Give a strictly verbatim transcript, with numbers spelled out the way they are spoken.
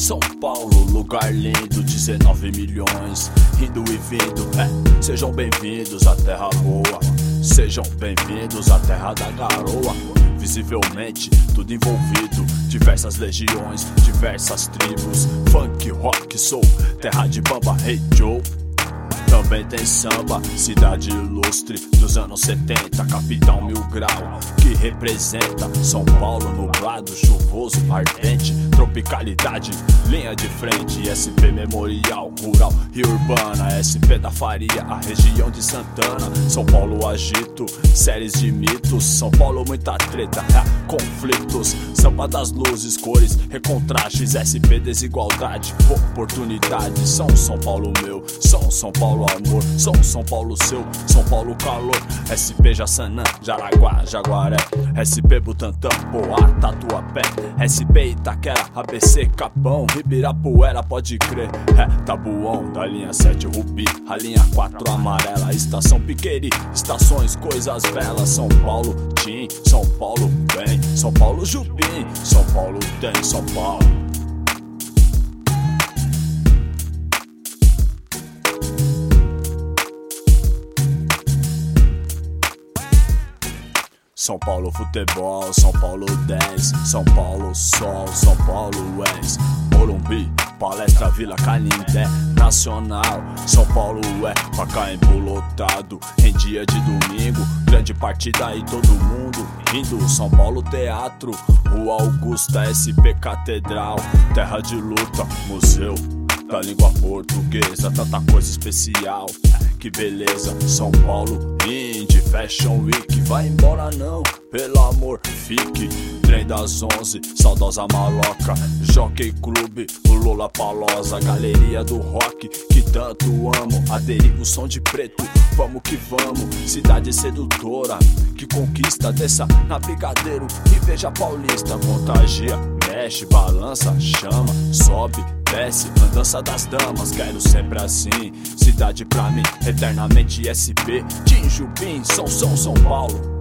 São Paulo, lugar lindo, dezenove milhões, indo e vindo, é, sejam bem-vindos à terra boa, sejam bem-vindos à terra da garoa. Visivelmente, tudo envolvido, diversas legiões, diversas tribos, funk, rock, soul, terra de bamba, hey Joe. Também tem samba, cidade ilustre dos anos setenta, capital mil grau, que representa São Paulo nublado, chuvoso, ardente, tropicalidade, linha de frente, S P Memorial, rural e urbana, S P da Faria, a região de Santana, São Paulo agito, séries de mitos, São Paulo muita treta, é, conflitos, samba das luzes, cores, recontrastes, S P desigualdade, oportunidade, São São Paulo meu, São São Paulo amor, São São Paulo seu, São Paulo calor, S P Jaçanã, Jaraguá, Jaguaré, S P Butantã, Poá, Tatuapé, S P Itaquera, A B C Capão, Ibirapuera, pode crer, é Tabuão, da linha sete Rubi, a linha quatro amarela, estação Piqueri, estações, coisas belas, São Paulo Tim, São Paulo bem, São Paulo Jubim, São Paulo tem, São Paulo. São Paulo futebol, São Paulo dez, São Paulo sol, São Paulo és, Morumbi, Palestra, Vila Canindé, Nacional, São Paulo é Pacaembu lotado, em dia de domingo, grande partida e todo mundo indo, São Paulo teatro, Rua Augusta, S P Catedral, terra de luta, museu da língua portuguesa, tanta coisa especial, que beleza, São Paulo Indie Fashion Week, vai embora não, pelo amor, fique, trem das onze, saudosa maloca, Jockey Clube, o Lula Palosa, galeria do rock, que tanto amo, aderir o som de preto, vamos que vamos, cidade sedutora, que conquista, desça na Brigadeiro e veja Paulista, contagia, mexe, balança, chama, sobe, desce, andança das damas, quero sempre assim, cidade pra mim, eternamente S P, Tim Jubim, São São São Paulo.